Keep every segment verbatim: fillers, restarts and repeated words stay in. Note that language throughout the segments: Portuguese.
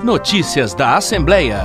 Notícias da Assembleia.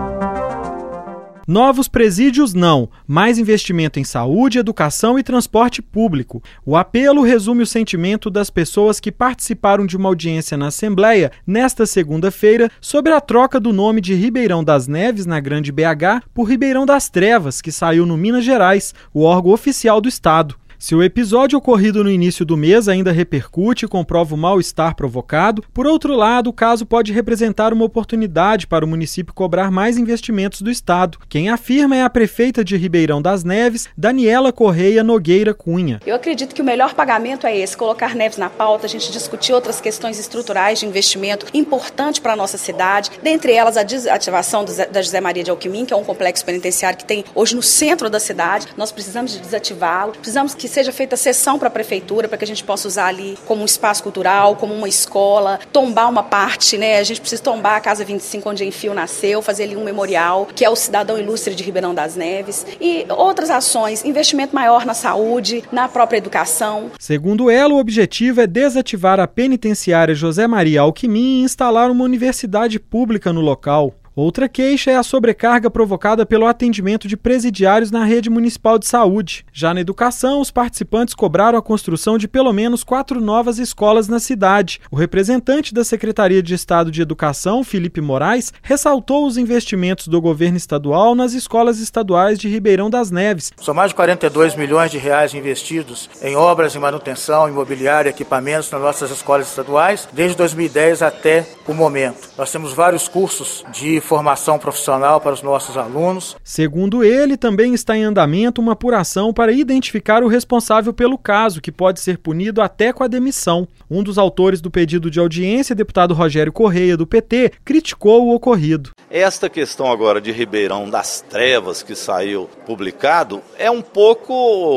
Novos presídios não, mais investimento em saúde, educação e transporte público. O apelo resume o sentimento das pessoas que participaram de uma audiência na Assembleia nesta segunda-feira sobre a troca do nome de Ribeirão das Neves, na Grande B H, por Ribeirão das Trevas, que saiu no Minas Gerais, o órgão oficial do estado. Se o episódio ocorrido no início do mês ainda repercute e comprova o mal-estar provocado, por outro lado, o caso pode representar uma oportunidade para o município cobrar mais investimentos do estado. Quem afirma é a prefeita de Ribeirão das Neves, Daniela Correia Nogueira Cunha. Eu acredito que o melhor pagamento é esse, colocar Neves na pauta, a gente discutir outras questões estruturais de investimento importante para a nossa cidade, dentre elas a desativação da José Maria de Alquimim, que é um complexo penitenciário que tem hoje no centro da cidade. Nós precisamos de desativá-lo, precisamos que seja feita cessão para a prefeitura, para que a gente possa usar ali como um espaço cultural, como uma escola, tombar uma parte, né? A gente precisa tombar a Casa vinte e cinco, onde a Enfio nasceu, fazer ali um memorial, que é o cidadão ilustre de Ribeirão das Neves, e outras ações, investimento maior na saúde, na própria educação. Segundo ela, o objetivo é desativar a penitenciária José Maria Alquimim e instalar uma universidade pública no local. Outra queixa é a sobrecarga provocada pelo atendimento de presidiários na rede municipal de saúde. Já na educação, os participantes cobraram a construção de pelo menos quatro novas escolas na cidade. O representante da Secretaria de Estado de Educação, Felipe Moraes, ressaltou os investimentos do governo estadual nas escolas estaduais de Ribeirão das Neves. São mais de quarenta e dois milhões de reais investidos em obras de manutenção, imobiliária e equipamentos nas nossas escolas estaduais, desde dois mil e dez até o momento. Nós temos vários cursos de formação profissional para os nossos alunos. Segundo ele, também está em andamento uma apuração para identificar o responsável pelo caso, que pode ser punido até com a demissão. Um dos autores do pedido de audiência, deputado Rogério Correia, do P T, criticou o ocorrido. Esta questão agora de Ribeirão das Trevas, que saiu publicado, é um pouco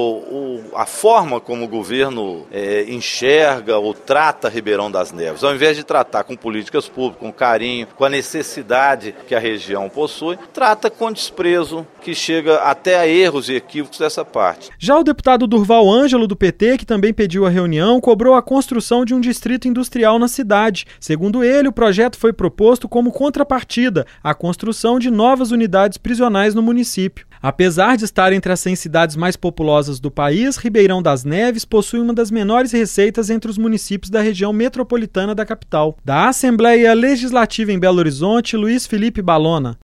o, a forma como o governo é, enxerga ou trata Ribeirão das Neves. Ao invés de tratar com políticas públicas, com carinho, com a necessidade que a região possui, trata com desprezo, que chega até a erros e equívocos dessa parte. Já o deputado Durval Ângelo, do P T, que também pediu a reunião, cobrou a construção de um distrito industrial na cidade. Segundo ele, o projeto foi proposto como contrapartida à construção de novas unidades prisionais no município. Apesar de estar entre as cem cidades mais populosas do país, Ribeirão das Neves possui uma das menores receitas entre os municípios da região metropolitana da capital. Da Assembleia Legislativa em Belo Horizonte, Luiz Felipe Balona.